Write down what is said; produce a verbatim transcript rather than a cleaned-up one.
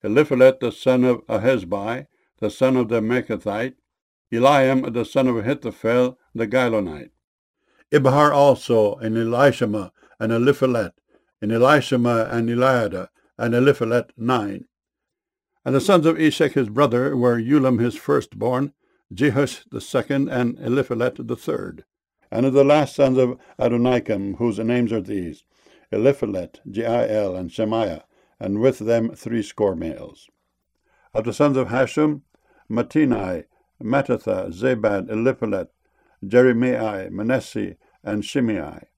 Eliphalet the son of Ahesbai, the son of the Mechathite, Eliam the son of Ahithophel the Gilonite. Ibhar also, and Elishama, and Eliphalet, and Elishama, and Eliada, and Eliphalet, nine. And the sons of Eshek his brother were Ulam his firstborn, Jehush the second, and Eliphalet the third. And of the last sons of Adonikam, whose names are these, Eliphalet, Jeiel, and Shemaiah, and with them threescore males. Of the sons of Hashum, Matinai, Mattatha, Zabad, Eliphalet, Jeremiah, Manasseh, and Shimei.